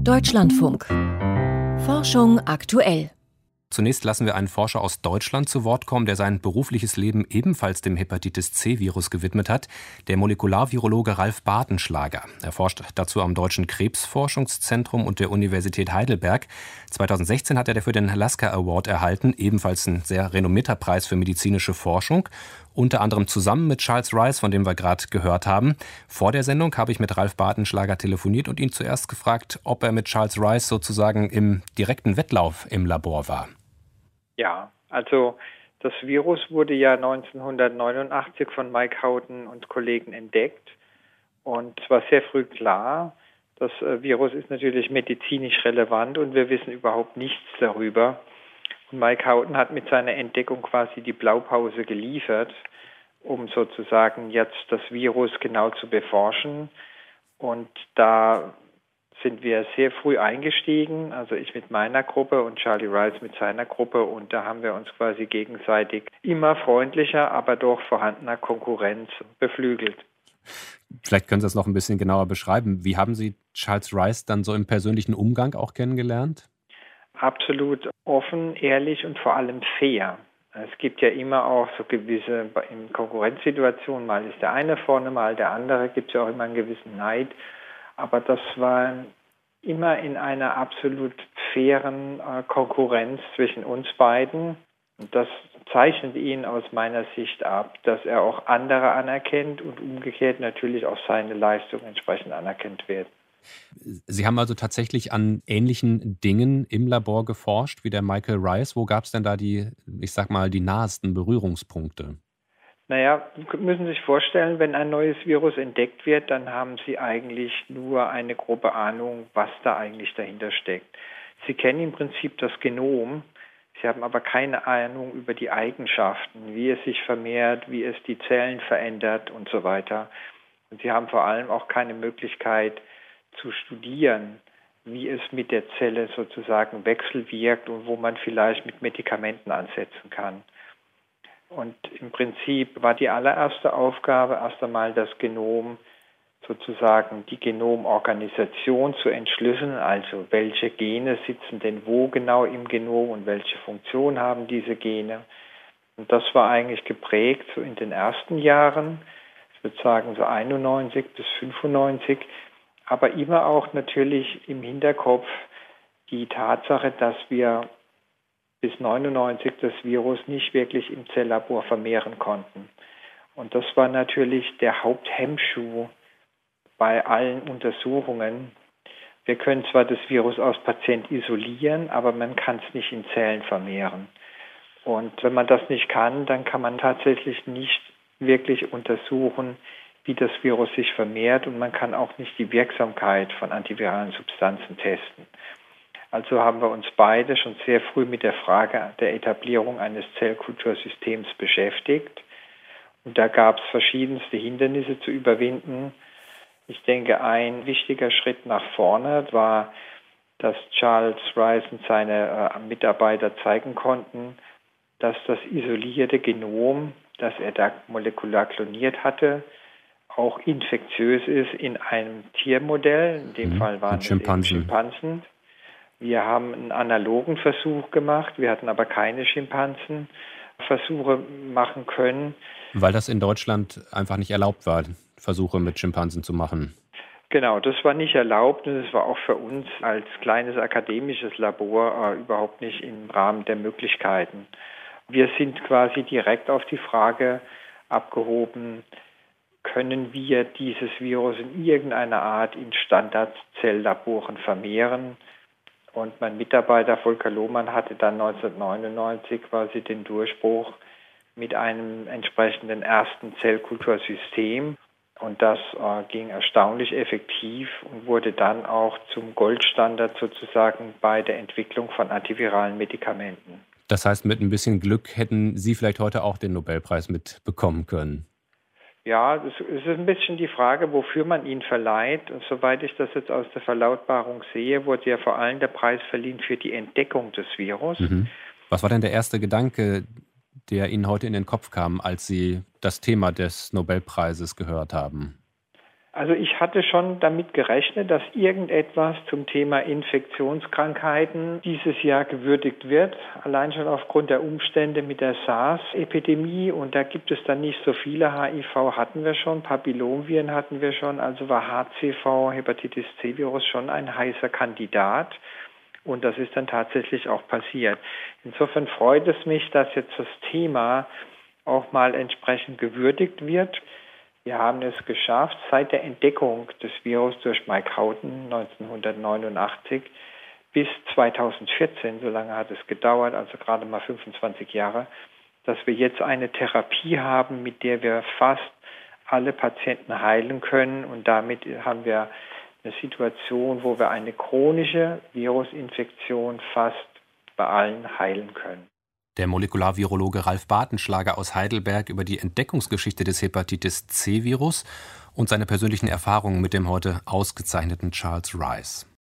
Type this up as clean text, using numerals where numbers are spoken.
Deutschlandfunk. Forschung aktuell. Zunächst lassen wir einen Forscher aus Deutschland zu Wort kommen, der sein berufliches Leben ebenfalls dem Hepatitis-C-Virus gewidmet hat, der Molekularvirologe Ralf Bartenschlager. Er forscht dazu am Deutschen Krebsforschungszentrum und der Universität Heidelberg. 2016 hat er dafür den Lasker Award erhalten, ebenfalls ein sehr renommierter Preis für medizinische Forschung. Unter anderem zusammen mit Charles Rice, von dem wir gerade gehört haben. Vor der Sendung habe ich mit Ralf Bartenschlager telefoniert und ihn zuerst gefragt, ob er mit Charles Rice sozusagen im direkten Wettlauf im Labor war. Ja, also das Virus wurde ja 1989 von Mike Houghton und Kollegen entdeckt. Und es war sehr früh klar, das Virus ist natürlich medizinisch relevant und wir wissen überhaupt nichts darüber. Und Mike Houghton hat mit seiner Entdeckung quasi die Blaupause geliefert, um sozusagen jetzt das Virus genau zu beforschen. Und da sind wir sehr früh eingestiegen, also ich mit meiner Gruppe und Charlie Rice mit seiner Gruppe. Und da haben wir uns quasi gegenseitig immer freundlicher, aber doch vorhandener Konkurrenz beflügelt. Vielleicht können Sie das noch ein bisschen genauer beschreiben. Wie haben Sie Charles Rice dann so im persönlichen Umgang auch kennengelernt? Absolut offen, ehrlich und vor allem fair. Es gibt ja immer auch so gewisse in Konkurrenzsituationen, mal ist der eine vorne, mal der andere, gibt es ja auch immer einen gewissen Neid. Aber das war immer in einer absolut fairen Konkurrenz zwischen uns beiden. Und das zeichnet ihn aus meiner Sicht ab, dass er auch andere anerkennt und umgekehrt natürlich auch seine Leistung entsprechend anerkannt wird. Sie haben also tatsächlich an ähnlichen Dingen im Labor geforscht wie der Michael Rice. Wo gab es denn da die nahesten Berührungspunkte? Naja, Sie müssen sich vorstellen, wenn ein neues Virus entdeckt wird, dann haben Sie eigentlich nur eine grobe Ahnung, was da eigentlich dahinter steckt. Sie kennen im Prinzip das Genom, Sie haben aber keine Ahnung über die Eigenschaften, wie es sich vermehrt, wie es die Zellen verändert und so weiter. Und Sie haben vor allem auch keine Möglichkeit zu studieren, wie es mit der Zelle sozusagen wechselwirkt und wo man vielleicht mit Medikamenten ansetzen kann. Und im Prinzip war die allererste Aufgabe erst einmal das Genom, sozusagen die Genomorganisation zu entschlüsseln, also welche Gene sitzen denn wo genau im Genom und welche Funktion haben diese Gene. Und das war eigentlich geprägt so in den ersten Jahren, ich würde sagen so 91 bis 95, aber immer auch natürlich im Hinterkopf die Tatsache, dass wir bis 99 das Virus nicht wirklich im Zelllabor vermehren konnten. Und das war natürlich der Haupthemmschuh bei allen Untersuchungen. Wir können zwar das Virus aus Patient isolieren, aber man kann es nicht in Zellen vermehren. Und wenn man das nicht kann, dann kann man tatsächlich nicht wirklich untersuchen, wie das Virus sich vermehrt, und man kann auch nicht die Wirksamkeit von antiviralen Substanzen testen. Also haben wir uns beide schon sehr früh mit der Frage der Etablierung eines Zellkultursystems beschäftigt. Und da gab es verschiedenste Hindernisse zu überwinden. Ich denke, ein wichtiger Schritt nach vorne war, dass Charles Rice und seine Mitarbeiter zeigen konnten, dass das isolierte Genom, das er da molekular kloniert hatte, auch infektiös ist in einem Tiermodell. In dem Fall waren es eben Schimpansen. Wir haben einen analogen Versuch gemacht, wir hatten aber keine Schimpansenversuche machen können. Weil das in Deutschland einfach nicht erlaubt war, Versuche mit Schimpansen zu machen. Genau, das war nicht erlaubt und es war auch für uns als kleines akademisches Labor überhaupt nicht im Rahmen der Möglichkeiten. Wir sind quasi direkt auf die Frage abgehoben, können wir dieses Virus in irgendeiner Art in Standardzell-Laboren vermehren? Und mein Mitarbeiter Volker Lohmann hatte dann 1999 quasi den Durchbruch mit einem entsprechenden ersten Zellkultursystem. Und das ging erstaunlich effektiv und wurde dann auch zum Goldstandard sozusagen bei der Entwicklung von antiviralen Medikamenten. Das heißt, mit ein bisschen Glück hätten Sie vielleicht heute auch den Nobelpreis mitbekommen können. Ja, es ist ein bisschen die Frage, wofür man ihn verleiht. Und soweit ich das jetzt aus der Verlautbarung sehe, wurde ja vor allem der Preis verliehen für die Entdeckung des Virus. Was war denn der erste Gedanke, der Ihnen heute in den Kopf kam, als Sie das Thema des Nobelpreises gehört haben? Also ich hatte schon damit gerechnet, dass irgendetwas zum Thema Infektionskrankheiten dieses Jahr gewürdigt wird, allein schon aufgrund der Umstände mit der SARS-Epidemie. Und da gibt es dann nicht so viele. HIV hatten wir schon, Papillomviren hatten wir schon, also war HCV, Hepatitis C-Virus schon ein heißer Kandidat. Und das ist dann tatsächlich auch passiert. Insofern freut es mich, dass jetzt das Thema auch mal entsprechend gewürdigt wird. Wir haben es geschafft, seit der Entdeckung des Virus durch Mike Houghton 1989 bis 2014, so lange hat es gedauert, also gerade mal 25 Jahre, dass wir jetzt eine Therapie haben, mit der wir fast alle Patienten heilen können. Und damit haben wir eine Situation, wo wir eine chronische Virusinfektion fast bei allen heilen können. Der Molekularvirologe Ralf Bartenschlager aus Heidelberg über die Entdeckungsgeschichte des Hepatitis C-Virus und seine persönlichen Erfahrungen mit dem heute ausgezeichneten Charles Rice.